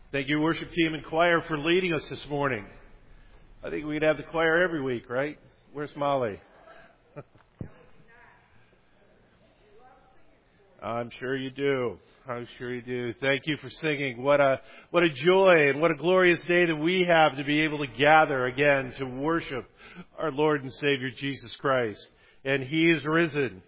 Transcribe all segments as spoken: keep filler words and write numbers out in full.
Thank you, worship team and choir, for leading us this morning. I think we'd have the choir every week, right? Where's Molly? I'm sure you do. I'm sure you do. Thank you for singing. What a what a joy and what a glorious day that we have to be able to gather again to worship our Lord and Savior Jesus Christ. And He is risen.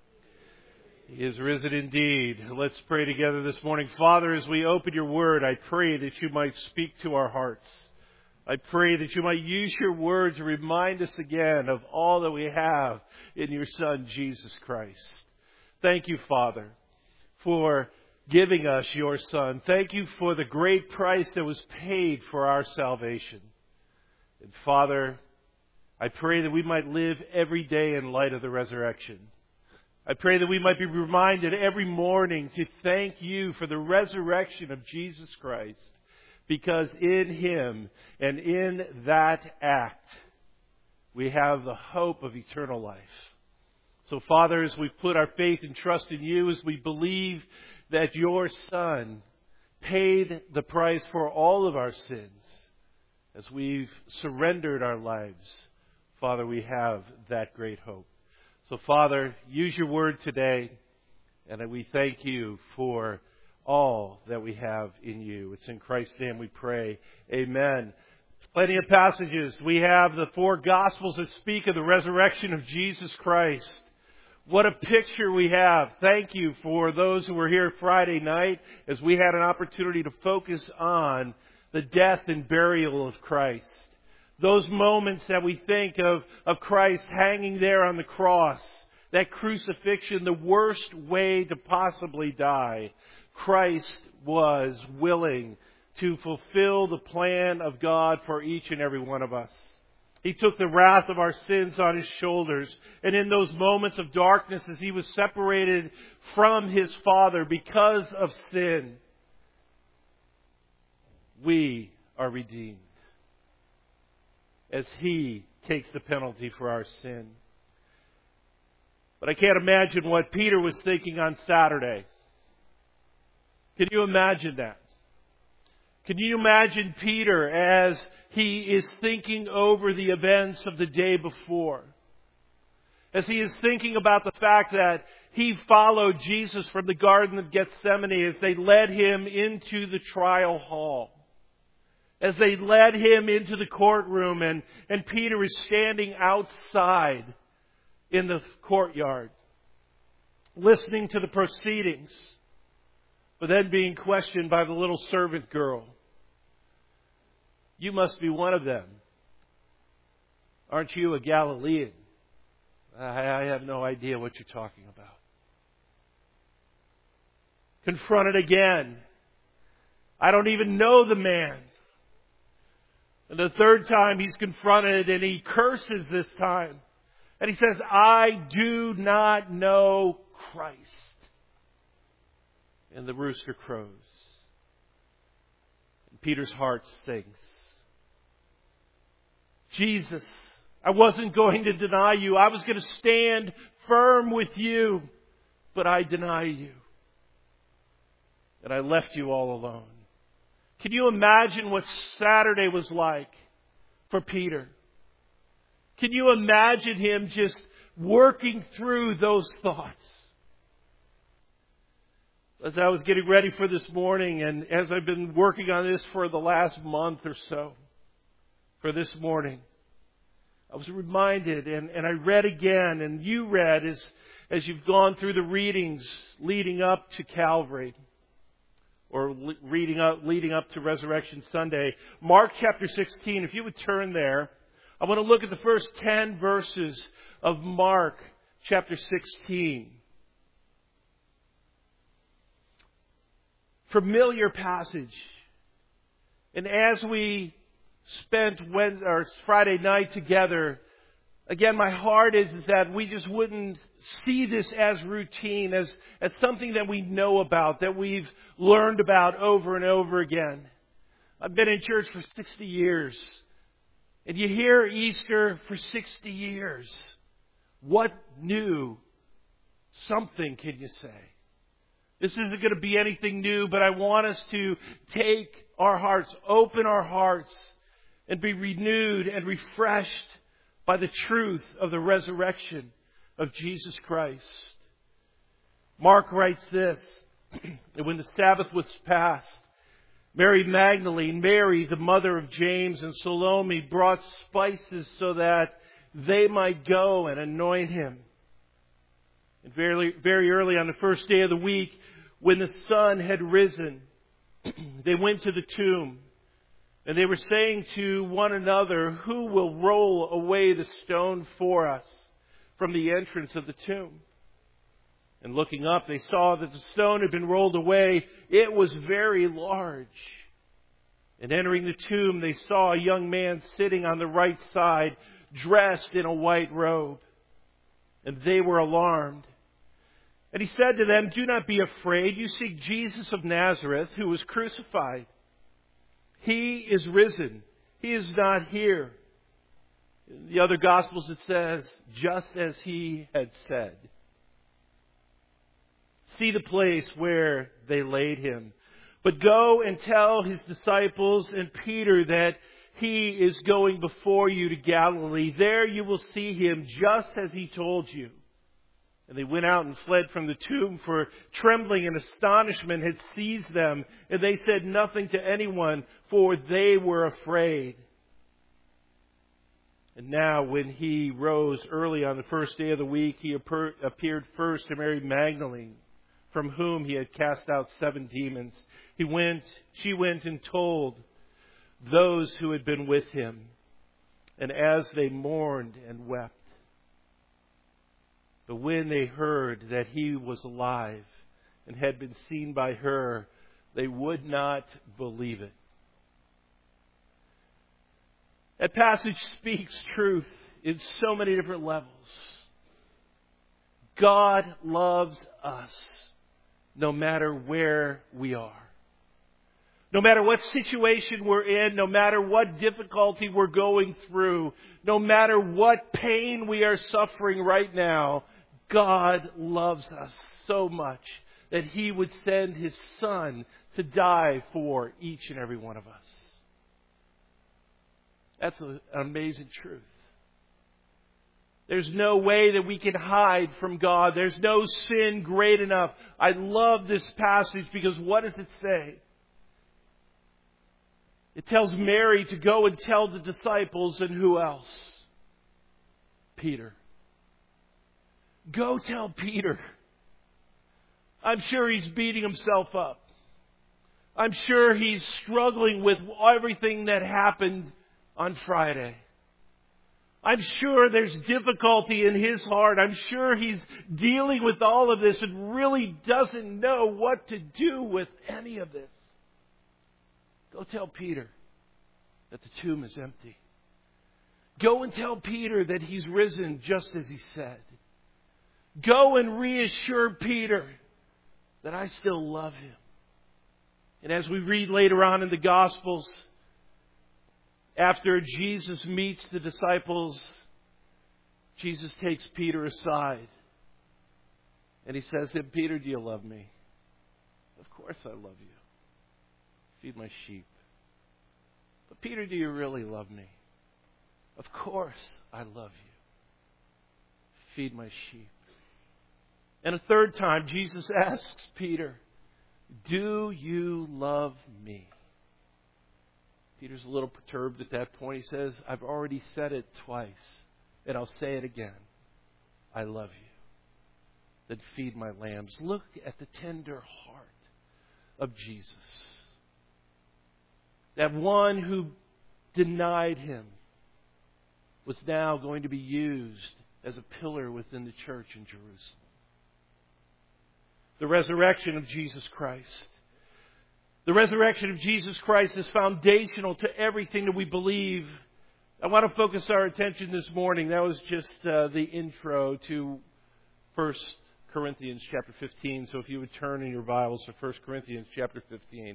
He is risen indeed. Let's pray together this morning. Father, as we open your word, I pray that you might speak to our hearts. I pray that you might use your word to remind us again of all that we have in your Son, Jesus Christ. Thank you, Father, for giving us your Son. Thank you for the great price that was paid for our salvation. And Father, I pray that we might live every day in light of the resurrection. I pray that we might be reminded every morning to thank you for the resurrection of Jesus Christ, because in Him and in that act we have the hope of eternal life. So Father, as we put our faith and trust in you, as we believe that your Son paid the price for all of our sins, as we've surrendered our lives, Father, we have that great hope. So, Father, use your word today, and we thank you for all that we have in you. It's in Christ's name we pray. Amen. Plenty of passages. We have the four Gospels that speak of the resurrection of Jesus Christ. What a picture we have. Thank you for those who were here Friday night as we had an opportunity to focus on the death and burial of Christ. Those moments that we think of, of Christ hanging there on the cross, that crucifixion, the worst way to possibly die. Christ was willing to fulfill the plan of God for each and every one of us. He took the wrath of our sins on His shoulders. And in those moments of darkness, as He was separated from His Father because of sin, we are redeemed, as He takes the penalty for our sin. But I can't imagine what Peter was thinking on Saturday. Can you imagine that? Can you imagine Peter as he is thinking over the events of the day before? As he is thinking about the fact that he followed Jesus from the Garden of Gethsemane as they led Him into the trial hall. As they led Him into the courtroom, and, and Peter is standing outside in the courtyard, listening to the proceedings, but then being questioned by the little servant girl. You must be one of them. Aren't you a Galilean? I, I have no idea what you're talking about. Confronted again. I don't even know the man. And the third time he's confronted, and he curses this time. And he says, I do not know Christ. And the rooster crows. And Peter's heart sinks. Jesus, I wasn't going to deny you. I was going to stand firm with you. But I deny you. And I left you all alone. Can you imagine what Saturday was like for Peter? Can you imagine him just working through those thoughts? As I was getting ready for this morning, and as I've been working on this for the last month or so, for this morning, I was reminded, and, and I read again, and you read as, as you've gone through the readings leading up to Calvary, or reading up, leading up to Resurrection Sunday. Mark chapter sixteen, if you would turn there, I want to look at the first ten verses of Mark chapter sixteen. Familiar passage. And as we spent Wednesday, or Friday night together, again, my heart is, is that we just wouldn't see this as routine, as, as something that we know about, that we've learned about over and over again. I've been in church for sixty years. And you hear Easter for sixty years. What new something can you say? This isn't going to be anything new, but I want us to take our hearts, open our hearts, and be renewed and refreshed by the truth of the resurrection of Jesus Christ. Mark writes this, that when the Sabbath was past, Mary Magdalene, Mary, the mother of James, and Salome brought spices so that they might go and anoint him. And very, very early on the first day of the week, when the sun had risen, they went to the tomb. And they were saying to one another, "Who will roll away the stone for us from the entrance of the tomb?" And looking up, they saw that the stone had been rolled away. It was very large. And entering the tomb, they saw a young man sitting on the right side, dressed in a white robe. And they were alarmed. And he said to them, "Do not be afraid. You seek Jesus of Nazareth, who was crucified. He is risen. He is not here." In the other Gospels it says, "just as he had said." See the place where they laid him. But go and tell his disciples and Peter that he is going before you to Galilee. There you will see him just as he told you. And they went out and fled from the tomb, for trembling and astonishment had seized them. And they said nothing to anyone, for they were afraid. And now when he rose early on the first day of the week, he appeared first to Mary Magdalene, from whom he had cast out seven demons. He went, she went and told those who had been with him. And as they mourned and wept. But when they heard that he was alive and had been seen by her, they would not believe it. That passage speaks truth in so many different levels. God loves us no matter where we are. No matter what situation we're in, no matter what difficulty we're going through, no matter what pain we are suffering right now, God loves us so much that He would send His Son to die for each and every one of us. That's an amazing truth. There's no way that we can hide from God. There's no sin great enough. I love this passage because what does it say? It tells Mary to go and tell the disciples, and who else? Peter. Go tell Peter. I'm sure he's beating himself up. I'm sure he's struggling with everything that happened on Friday. I'm sure there's difficulty in his heart. I'm sure he's dealing with all of this and really doesn't know what to do with any of this. Go tell Peter that the tomb is empty. Go and tell Peter that he's risen just as he said. Go and reassure Peter that I still love him. And as we read later on in the Gospels, after Jesus meets the disciples, Jesus takes Peter aside. And he says to him, Peter, do you love me? Of course I love you. Feed my sheep. But Peter, do you really love me? Of course I love you. Feed my sheep. And a third time, Jesus asks Peter, do you love me? Peter's a little perturbed at that point. He says, I've already said it twice, and I'll say it again. I love you. Then feed my lambs. Look at the tender heart of Jesus. That one who denied him was now going to be used as a pillar within the church in Jerusalem. The resurrection of Jesus Christ. The resurrection of Jesus Christ is foundational to everything that we believe. I want to focus our attention this morning. That was just uh, the intro to First Corinthians chapter fifteen. So if you would turn in your Bibles to First Corinthians chapter fifteen.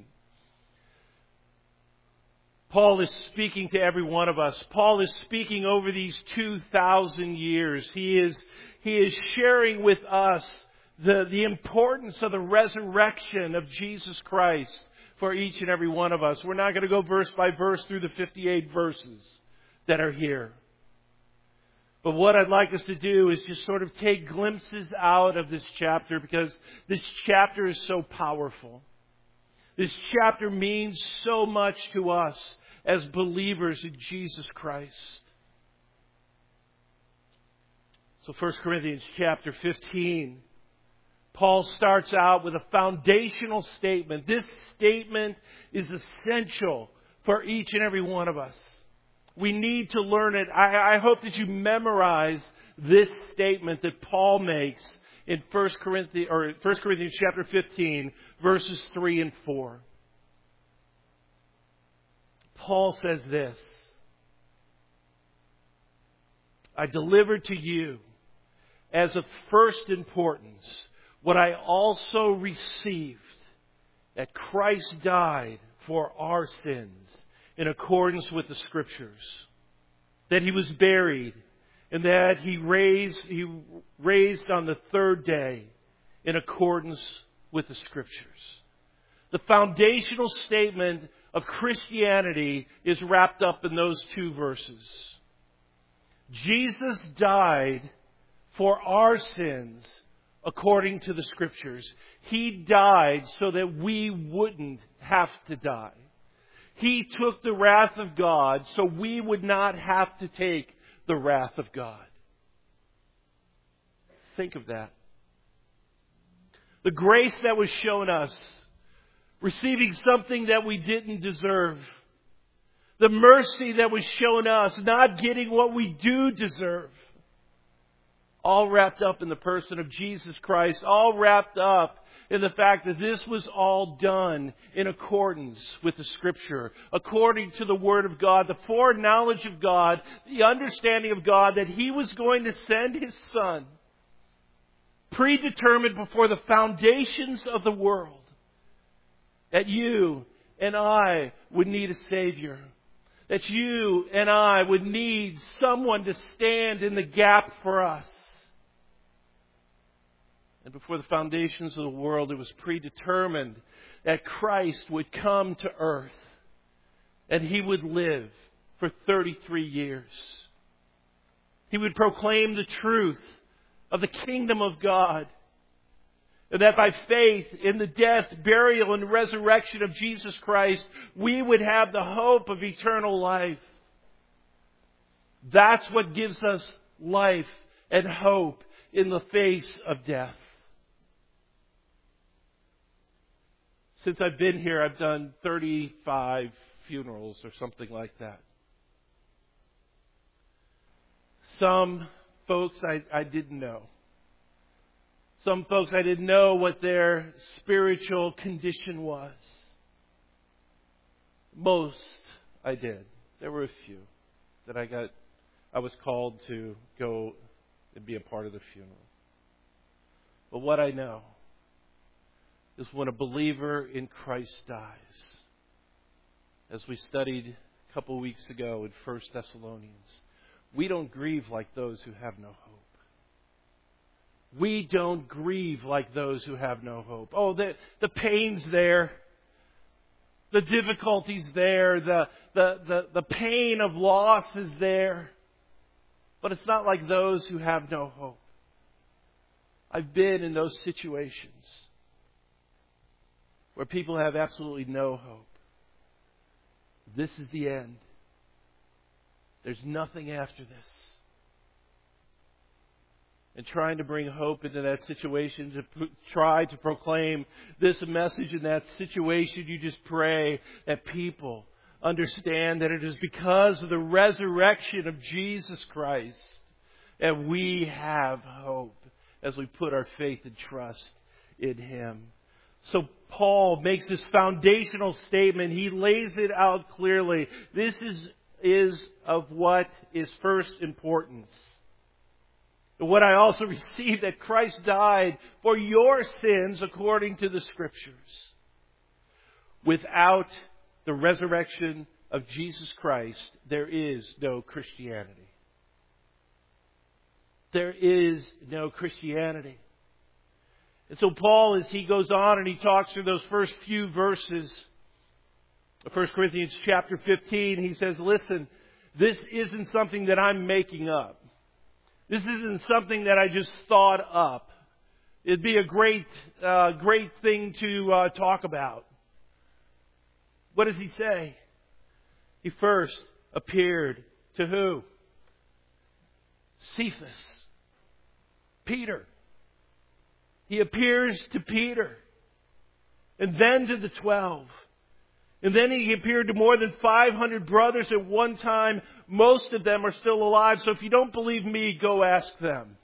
Paul is speaking to every one of us. Paul is speaking over these two thousand years. He is, he is sharing with us the, the importance of the resurrection of Jesus Christ for each and every one of us. We're not going to go verse by verse through the fifty-eight verses that are here. But what I'd like us to do is just sort of take glimpses out of this chapter, because this chapter is so powerful. This chapter means so much to us as believers in Jesus Christ. So First Corinthians chapter fifteen, Paul starts out with a foundational statement. This statement is essential for each and every one of us. We need to learn it. I, I hope that you memorize this statement that Paul makes in First Corinthians, or First Corinthians chapter fifteen, verses three and four. Paul says this: I delivered to you as of first importance what I also received, that Christ died for our sins in accordance with the Scriptures, that He was buried, and that He raised, He raised on the third day in accordance with the Scriptures. The foundational statement of Christianity is wrapped up in those two verses. Jesus died for our sins according to the Scriptures. He died so that we wouldn't have to die. He took the wrath of God so we would not have to take the wrath of God. Think of that. The grace that was shown us, receiving something that we didn't deserve. The mercy that was shown us, not getting what we do deserve. All wrapped up in the person of Jesus Christ. All wrapped up in the fact that this was all done in accordance with the Scripture, according to the Word of God, the foreknowledge of God, the understanding of God that He was going to send His Son, predetermined before the foundations of the world, that you and I would need a Savior, that you and I would need someone to stand in the gap for us. And before the foundations of the world, it was predetermined that Christ would come to earth and He would live for thirty-three years. He would proclaim the truth of the kingdom of God. And that by faith in the death, burial, and resurrection of Jesus Christ, we would have the hope of eternal life. That's what gives us life and hope in the face of death. Since I've been here, I've done thirty-five funerals or something like that. Some folks I, I didn't know. Some folks I didn't know what their spiritual condition was. Most I did. There were a few that I got, I was called to go and be a part of the funeral. But what I know is when a believer in Christ dies, as we studied a couple weeks ago in First Thessalonians, we don't grieve like those who have no hope. We don't grieve like those who have no hope. Oh, the, the pain's there. The difficulty's there. The, the, the, the pain of loss is there. But it's not like those who have no hope. I've been in those situations where people have absolutely no hope. This is the end. There's nothing after this. And trying to bring hope into that situation, to p- try to proclaim this message in that situation, you just pray that people understand that it is because of the resurrection of Jesus Christ that we have hope as we put our faith and trust in Him. So Paul makes this foundational statement. He lays it out clearly. This is, is of what is first importance. What I also received, that Christ died for your sins according to the Scriptures. Without the resurrection of Jesus Christ, there is no Christianity. There is no Christianity. And so Paul, as he goes on and he talks through those first few verses of First Corinthians chapter fifteen, he says, listen, this isn't something that I'm making up. This isn't something that I just thought up. It'd be a great, uh, great thing to uh, talk about. What does he say? He first appeared to who? Cephas. Peter. He appears to Peter. And then to the twelve. And then he appeared to more than five hundred brothers at one time. Most of them are still alive. So if you don't believe me, go ask them.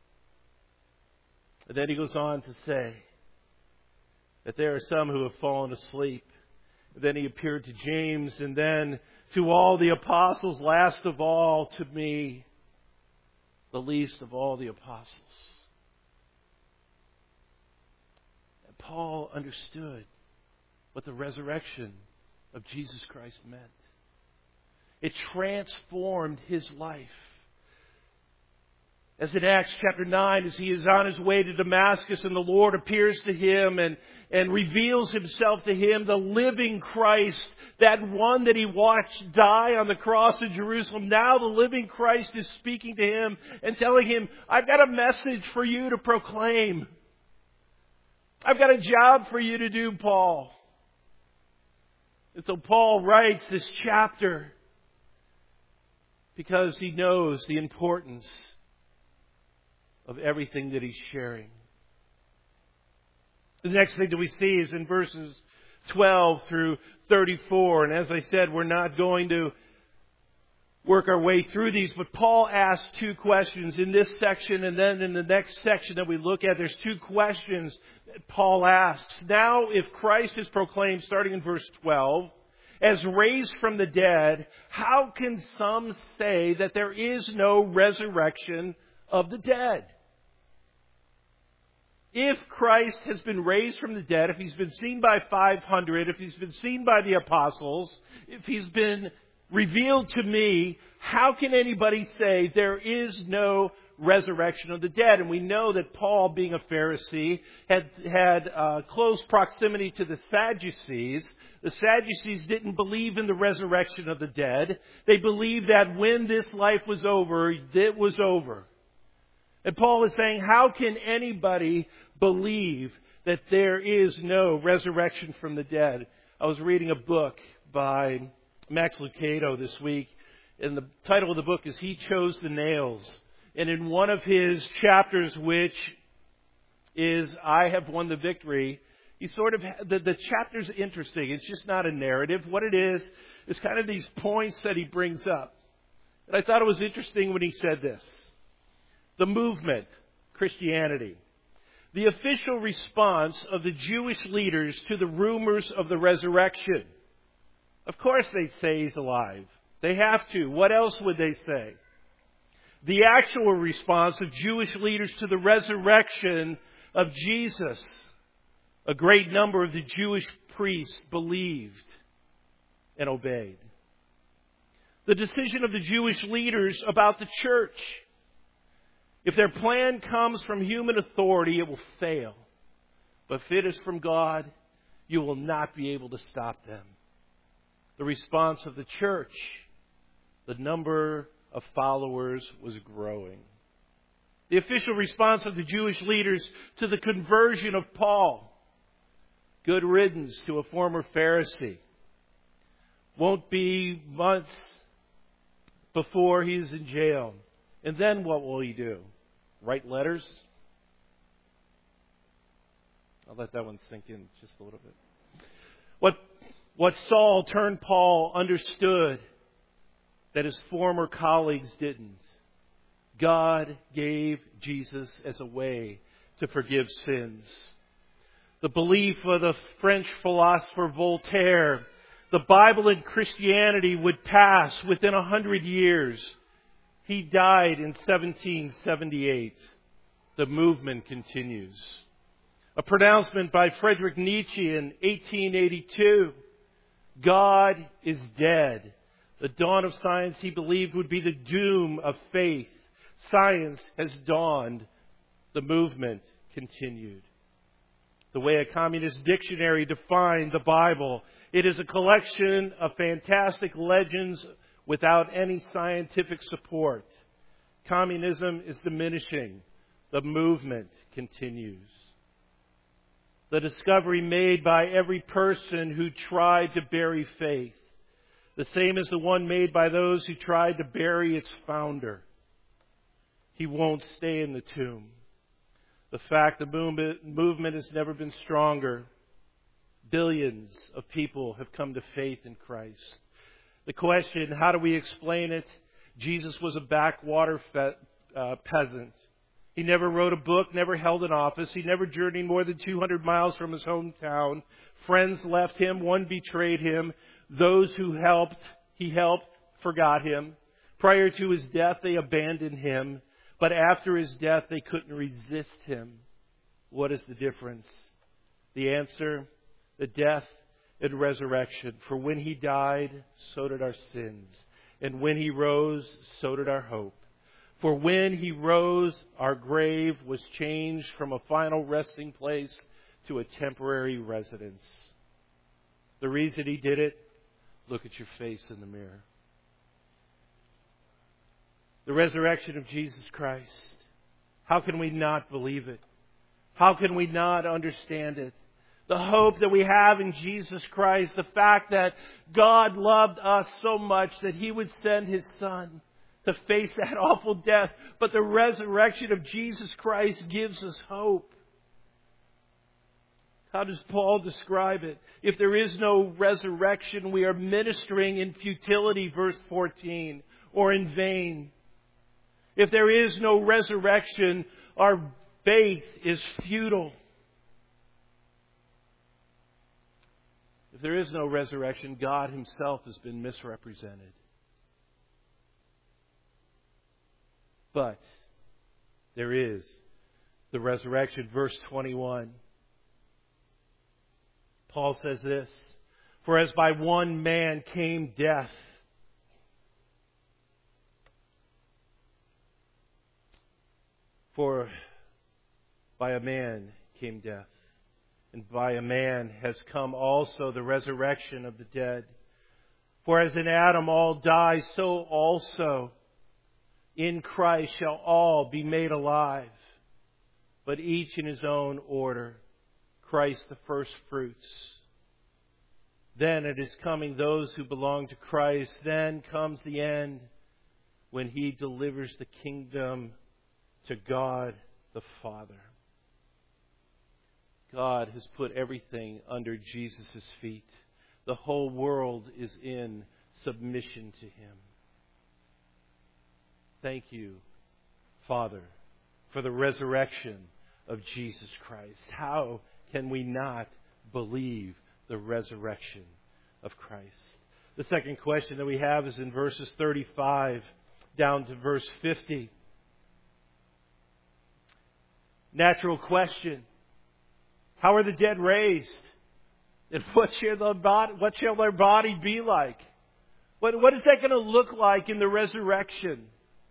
And then he goes on to say that there are some who have fallen asleep. And then he appeared to James, and then to all the apostles, last of all to me, the least of all the apostles. And Paul understood what the resurrection of Jesus Christ meant. It transformed his life. As in Acts chapter nine, as he is on his way to Damascus and the Lord appears to him and, and reveals himself to him, the living Christ, that one that he watched die on the cross in Jerusalem. Now the living Christ is speaking to him and telling him, I've got a message for you to proclaim. I've got a job for you to do, Paul. And so Paul writes this chapter because he knows the importance of everything that he's sharing. The next thing that we see is in verses twelve through thirty-four. And as I said, we're not going to work our way through these, but Paul asks two questions in this section, and then in the next section that we look at, there's two questions that Paul asks. Now, if Christ is proclaimed, starting in verse twelve, as raised from the dead, how can some say that there is no resurrection of the dead? If Christ has been raised from the dead, if He's been seen by five hundred, if He's been seen by the apostles, if He's been revealed to me, how can anybody say there is no resurrection of the dead? And we know that Paul, being a Pharisee, had had uh, close proximity to the Sadducees. The Sadducees didn't believe in the resurrection of the dead. They believed that when this life was over, it was over. And Paul is saying, how can anybody believe that there is no resurrection from the dead? I was reading a book by Max Lucado this week, and the title of the book is He Chose the Nails. And in one of his chapters, which is I Have Won the Victory, he sort of, the, the chapter's interesting. It's just not a narrative. What it is, is kind of these points that he brings up. And I thought it was interesting when he said this. The movement, Christianity. The official response of the Jewish leaders to the rumors of the resurrection. Of course they'd say He's alive. They have to. What else would they say? The actual response of Jewish leaders to the resurrection of Jesus. A great number of the Jewish priests believed and obeyed. The decision of the Jewish leaders about the church. If their plan comes from human authority, it will fail. But if it is from God, you will not be able to stop them. The response of the church, the number of followers was growing. The official response of the Jewish leaders to the conversion of Paul. Good riddance to a former Pharisee. Won't be months before he's in jail. And then what will he do? Write letters? I'll let that one sink in just a little bit. What, what Saul turned Paul understood that his former colleagues didn't. God gave Jesus as a way to forgive sins. The belief of the French philosopher Voltaire, the Bible and Christianity would pass within a hundred years. He died in seventeen seventy-eight. The movement continues. A pronouncement by Friedrich Nietzsche in eighteen eighty-two. God is dead. The dawn of science, he believed, would be the doom of faith. Science has dawned. The movement continued. The way a communist dictionary defined the Bible, it is a collection of fantastic legends without any scientific support. Communism is diminishing. The movement continues. The discovery made by every person who tried to bury faith, the same as the one made by those who tried to bury its founder. He won't stay in the tomb. The fact the movement has never been stronger. Billions of people have come to faith in Christ. The question, how do we explain it? Jesus was a backwater fe- uh, peasant. He never wrote a book, never held an office. He never journeyed more than two hundred miles from his hometown. Friends left him. One betrayed him. Those who helped, he helped, forgot him. Prior to his death, they abandoned him. But after his death, they couldn't resist him. What is the difference? The answer, the death and resurrection. For when he died, so did our sins. And when he rose, so did our hope. For when he rose, our grave was changed from a final resting place to a temporary residence. The reason he did it, look at your face in the mirror. The resurrection of Jesus Christ. How can we not believe it? How can we not understand it? The hope that we have in Jesus Christ, the fact that God loved us so much that He would send His Son to face that awful death. But the resurrection of Jesus Christ gives us hope. How does Paul describe it? If there is no resurrection, we are ministering in futility, verse fourteen, or in vain. If there is no resurrection, our faith is futile. If there is no resurrection, God Himself has been misrepresented. But there is the resurrection. Verse twenty-one. Paul says this, for as by one man came death, for by a man came death, and by a man has come also the resurrection of the dead. For as in Adam all die, so also in Christ shall all be made alive, but each in his own order. Christ the first fruits. Then it is coming those who belong to Christ. Then comes the end when He delivers the kingdom to God the Father. God has put everything under Jesus' feet. The whole world is in submission to Him. Thank you, Father, for the resurrection of Jesus Christ. How can we not believe the resurrection of Christ? The second question that we have is in verses thirty-five down to verse fifty. Natural question. How are the dead raised? And what shall their body, what shall their body be like? What, what is that going to look like in the resurrection?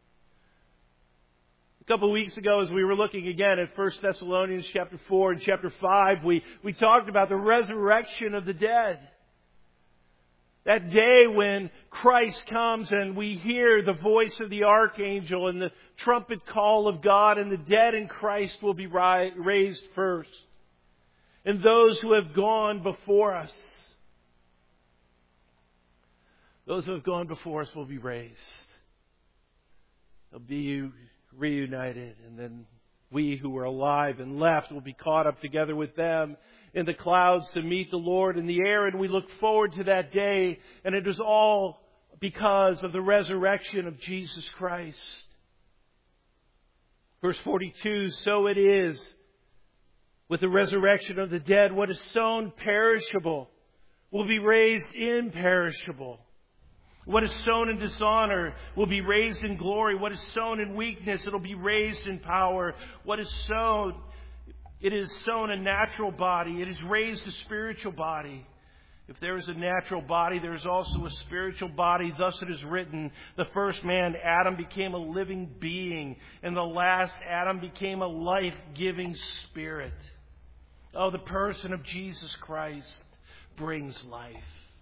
A couple of weeks ago, as we were looking again at First Thessalonians chapter four and chapter five, we, we talked about the resurrection of the dead. That day when Christ comes and we hear the voice of the archangel and the trumpet call of God, and the dead in Christ will be raised first. And those who have gone before us, those who have gone before us will be raised. They'll be reunited, and then we who are alive and left will be caught up together with them in the clouds to meet the Lord in the air, and we look forward to that day, and it is all because of the resurrection of Jesus Christ. Verse forty-two, so it is with the resurrection of the dead. What is sown perishable will be raised imperishable. What is sown in dishonor will be raised in glory. What is sown in weakness, it'll be raised in power. What is sown, it is sown a natural body. It is raised a spiritual body. If there is a natural body, there is also a spiritual body. Thus it is written, the first man, Adam, became a living being, and the last Adam became a life-giving spirit. Oh, the person of Jesus Christ brings life.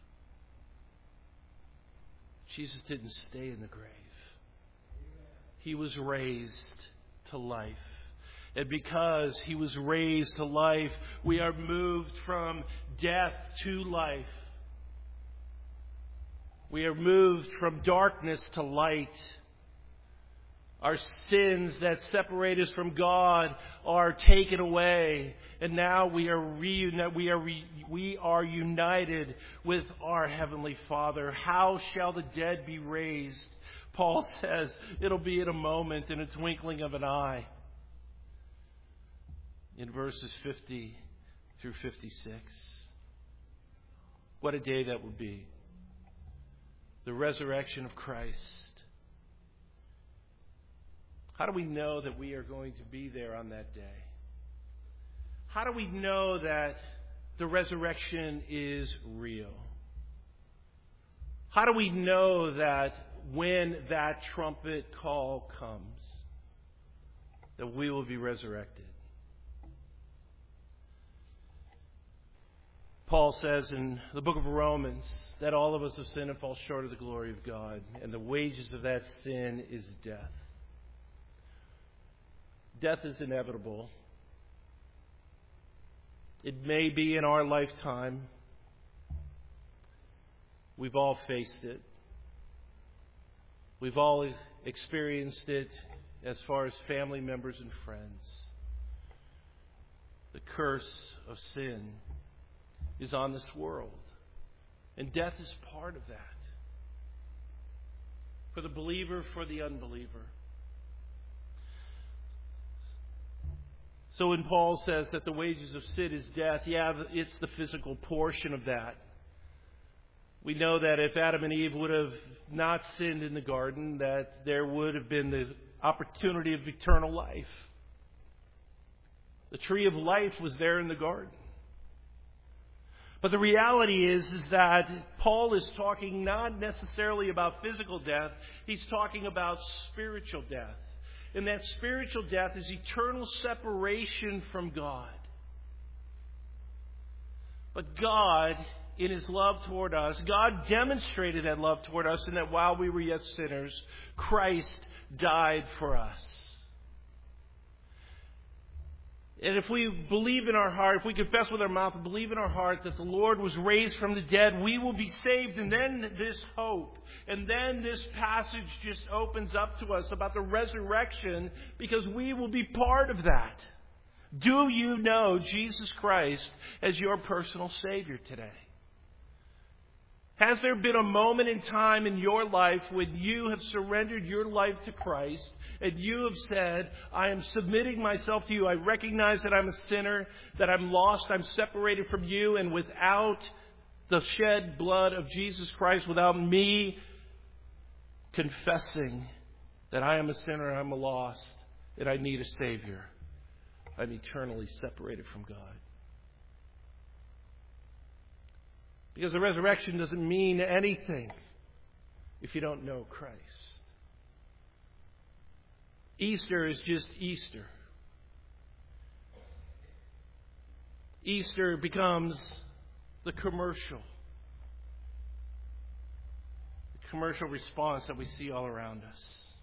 Jesus didn't stay in the grave. He was raised to life. And because He was raised to life, we are moved from death to life. We are moved from darkness to light. Our sins that separate us from God are taken away, and now we are reunited. We are re- we are united with our Heavenly Father. How shall the dead be raised? Paul says it'll be in a moment, in a twinkling of an eye. In verses fifty through fifty-six, what a day that would be! The resurrection of Christ. How do we know that we are going to be there on that day? How do we know that the resurrection is real? How do we know that when that trumpet call comes, that we will be resurrected? Paul says in the book of Romans that all of us have sinned and fall short of the glory of God, and the wages of that sin is death. Death is inevitable. It may be in our lifetime. We've all faced it. We've all experienced it as far as family members and friends. The curse of sin is on this world, and death is part of that. For the believer, for the unbeliever. So when Paul says that the wages of sin is death, yeah, it's the physical portion of that. We know that if Adam and Eve would have not sinned in the garden, that there would have been the opportunity of eternal life. The tree of life was there in the garden. But the reality is, is that Paul is talking not necessarily about physical death. He's talking about spiritual death. And that spiritual death is eternal separation from God. But God, in His love toward us, God demonstrated that love toward us in that while we were yet sinners, Christ died for us. And if we believe in our heart, if we confess with our mouth and believe in our heart that the Lord was raised from the dead, we will be saved. And then this hope, and then this passage just opens up to us about the resurrection, because we will be part of that. Do you know Jesus Christ as your personal Savior today? Has there been a moment in time in your life when you have surrendered your life to Christ and you have said, I am submitting myself to you. I recognize that I'm a sinner, that I'm lost, I'm separated from you, and without the shed blood of Jesus Christ, without me confessing that I am a sinner, I'm a lost, that I need a Savior, I'm eternally separated from God. Because the resurrection doesn't mean anything if you don't know Christ. Easter is just Easter. Easter becomes the commercial. The commercial response that we see all around us.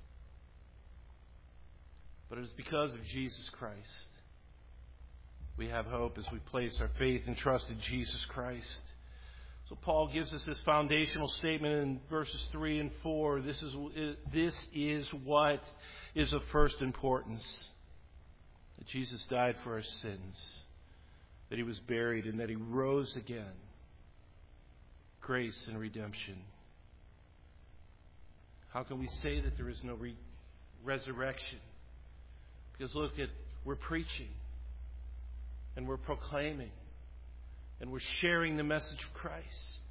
But it is because of Jesus Christ we have hope as we place our faith and trust in Jesus Christ. So Paul gives us this foundational statement in verses three and four. This is, this is what is of first importance. That Jesus died for our sins. That He was buried and that He rose again. Grace and redemption. How can we say that there is no re- resurrection? Because look at, we're preaching. And we're proclaiming. And we're sharing the message of Christ.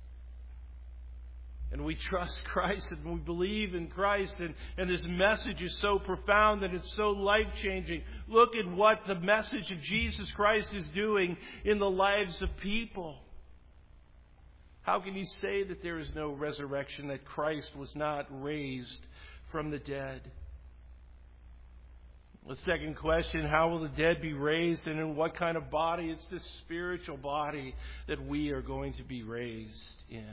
And we trust Christ and we believe in Christ. And, and this message is so profound and it's so life-changing. Look at what the message of Jesus Christ is doing in the lives of people. How can you say that there is no resurrection, that Christ was not raised from the dead? The second question, how will the dead be raised, and in what kind of body? It's this spiritual body that we are going to be raised in.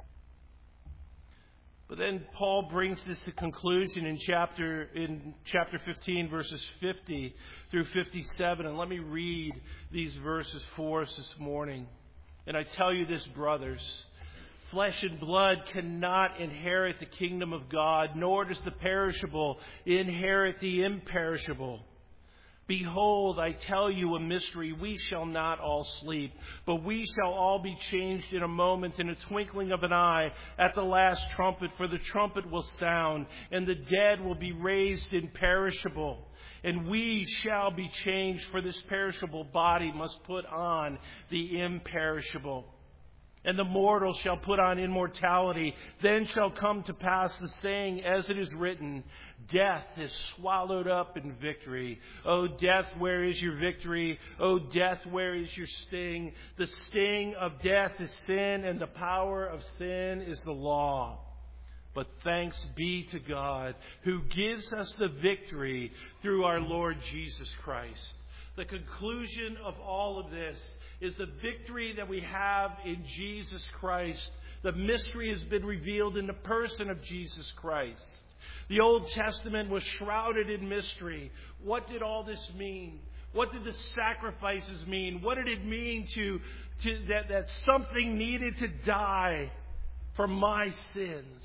But then Paul brings this to conclusion in chapter in chapter fifteen, verses fifty through fifty-seven. And let me read these verses for us this morning. And I tell you this, brothers, flesh and blood cannot inherit the kingdom of God, nor does the perishable inherit the imperishable. Behold, I tell you a mystery. We shall not all sleep, but we shall all be changed in a moment, in a twinkling of an eye, at the last trumpet. For the trumpet will sound, and the dead will be raised imperishable, and we shall be changed. For this perishable body must put on the imperishable. And the mortal shall put on immortality. Then shall come to pass the saying, as it is written, death is swallowed up in victory. O death, where is your victory? O death, where is your sting? The sting of death is sin, and the power of sin is the law. But thanks be to God, who gives us the victory through our Lord Jesus Christ. The conclusion of all of this is the victory that we have in Jesus Christ. The mystery has been revealed in the person of Jesus Christ. The Old Testament was shrouded in mystery. What did all this mean? What did the sacrifices mean? What did it mean to, to that, that something needed to die for my sins?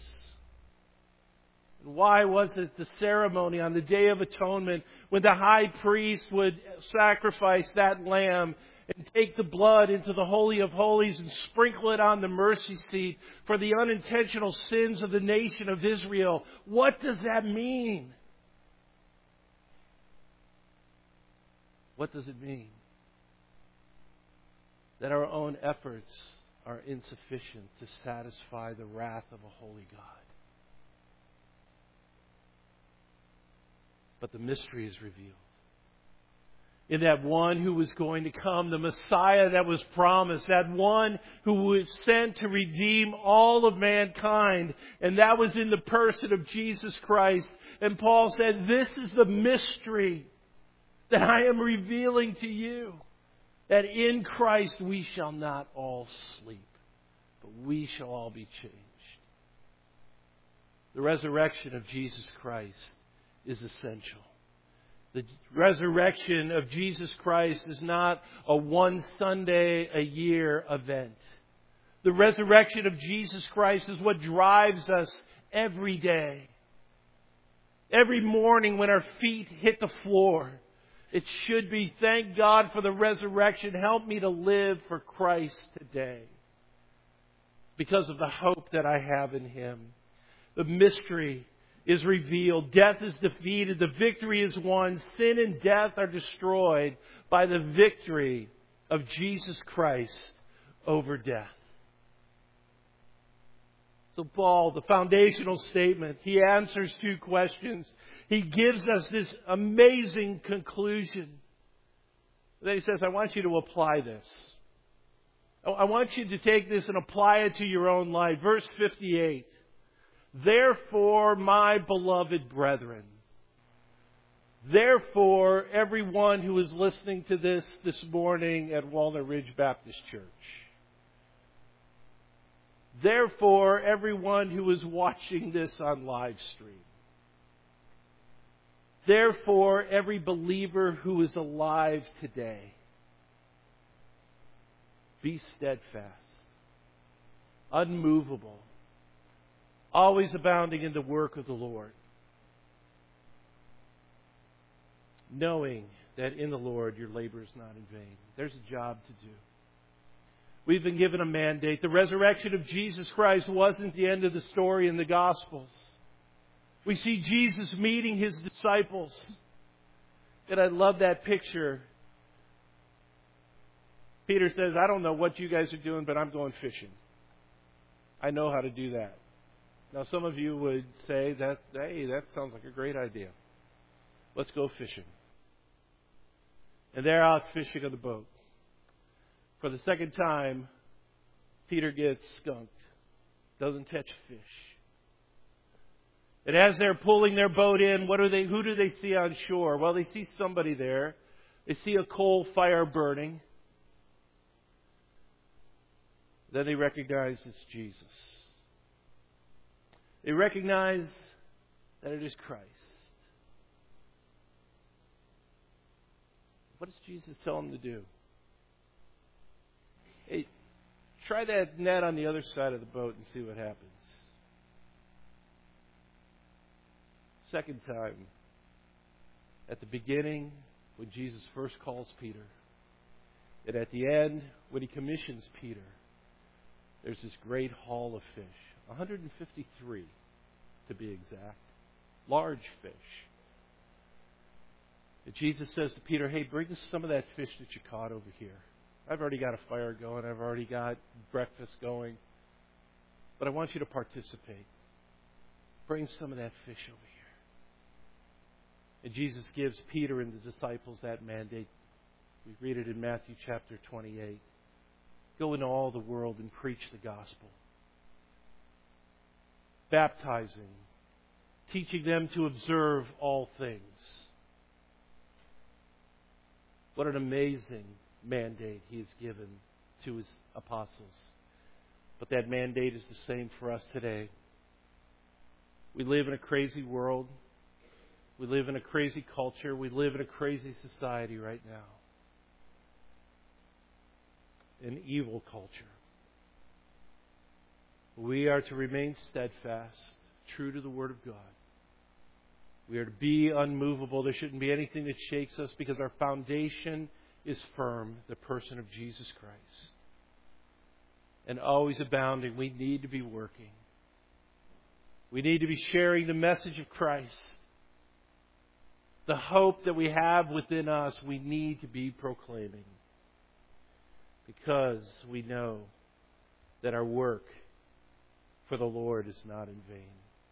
Why was it the ceremony on the Day of Atonement when the high priest would sacrifice that lamb and take the blood into the Holy of Holies and sprinkle it on the mercy seat for the unintentional sins of the nation of Israel? What does that mean? What does it mean? That our own efforts are insufficient to satisfy the wrath of a holy God. But the mystery is revealed. In that one who was going to come, the Messiah that was promised, that one who was sent to redeem all of mankind, and that was in the person of Jesus Christ. And Paul said, this is the mystery that I am revealing to you, that in Christ we shall not all sleep, but we shall all be changed. The resurrection of Jesus Christ is essential. The resurrection of Jesus Christ is not a one Sunday a year event. The resurrection of Jesus Christ is what drives us every day. Every morning when our feet hit the floor, it should be, thank God for the resurrection. Help me to live for Christ today, because of the hope that I have in Him. The mystery is revealed. Death is defeated. The victory is won. Sin and death are destroyed by the victory of Jesus Christ over death. So Paul, the foundational statement, he answers two questions. He gives us this amazing conclusion. Then he says, I want you to apply this. I want you to take this and apply it to your own life. Verse fifty-eight. Therefore, my beloved brethren, therefore, everyone who is listening to this this morning at Walnut Ridge Baptist Church, therefore, everyone who is watching this on live stream, therefore, every believer who is alive today, be steadfast, unmovable, always abounding in the work of the Lord, knowing that in the Lord your labor is not in vain. There's a job to do. We've been given a mandate. The resurrection of Jesus Christ wasn't the end of the story in the Gospels. We see Jesus meeting His disciples. And I love that picture. Peter says, I don't know what you guys are doing, but I'm going fishing. I know how to do that. Now, some of you would say that, hey, that sounds like a great idea. Let's go fishing. And they're out fishing on the boat. For the second time, Peter gets skunked. Doesn't catch fish. And as they're pulling their boat in, what do they, who do they see on shore? Well, they see somebody there. They see a coal fire burning. Then they recognize it's Jesus. They recognize that it is Christ. What does Jesus tell them to do? Hey, try that net on the other side of the boat and see what happens. Second time, at the beginning, when Jesus first calls Peter, and at the end, when He commissions Peter, there's this great haul of fish, one hundred fifty-three to be exact, large fish. And Jesus says to Peter, hey, bring some of that fish that you caught over here. I've already got a fire going, I've already got breakfast going, but I want you to participate. Bring some of that fish over here. And Jesus gives Peter and the disciples that mandate. We read it in Matthew chapter twenty-eight. Go into all the world and preach the gospel. Baptizing, teaching them to observe all things. What an amazing mandate He has given to His apostles. But that mandate is the same for us today. We live in a crazy world. We live in a crazy culture. We live in a crazy society right now. An evil culture. We are to remain steadfast, true to the Word of God. We are to be unmovable. There shouldn't be anything that shakes us because our foundation is firm, the person of Jesus Christ. And always abounding, we need to be working. We need to be sharing the message of Christ. The hope that we have within us, we need to be proclaiming. Because we know that our work for the Lord is not in vain.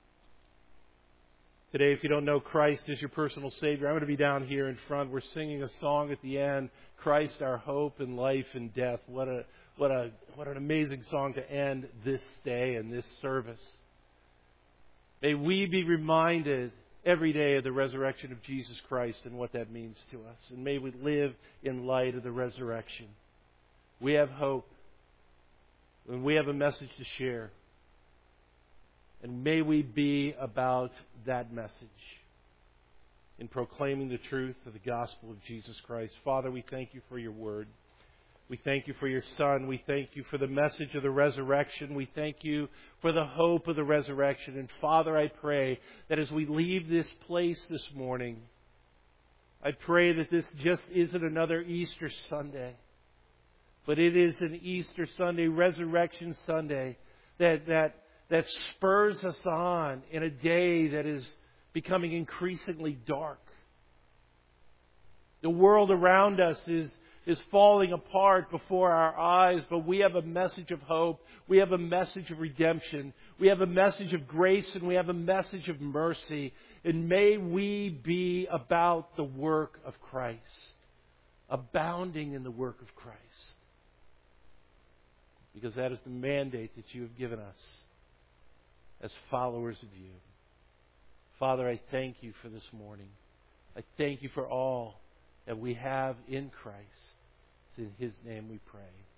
Today, if you don't know Christ as your personal Savior, I'm going to be down here in front. We're singing a song at the end, Christ our hope in life and death. What a what a what an amazing song to end this day and this service. May we be reminded every day of the resurrection of Jesus Christ and what that means to us. And may we live in light of the resurrection. We have hope. And we have a message to share. And may we be about that message in proclaiming the truth of the gospel of Jesus Christ. Father, we thank You for Your word. We thank You for Your Son. We thank You for the message of the resurrection. We thank You for the hope of the resurrection. And Father, I pray that as we leave this place this morning, I pray that this just isn't another Easter Sunday, but it is an Easter Sunday, Resurrection Sunday, that that that spurs us on in a day that is becoming increasingly dark. The world around us is, is falling apart before our eyes, but we have a message of hope. We have a message of redemption. We have a message of grace, and we have a message of mercy. And may we be about the work of Christ, abounding in the work of Christ. Because that is the mandate that You have given us as followers of You. Father, I thank You for this morning. I thank You for all that we have in Christ. It's in His name we pray.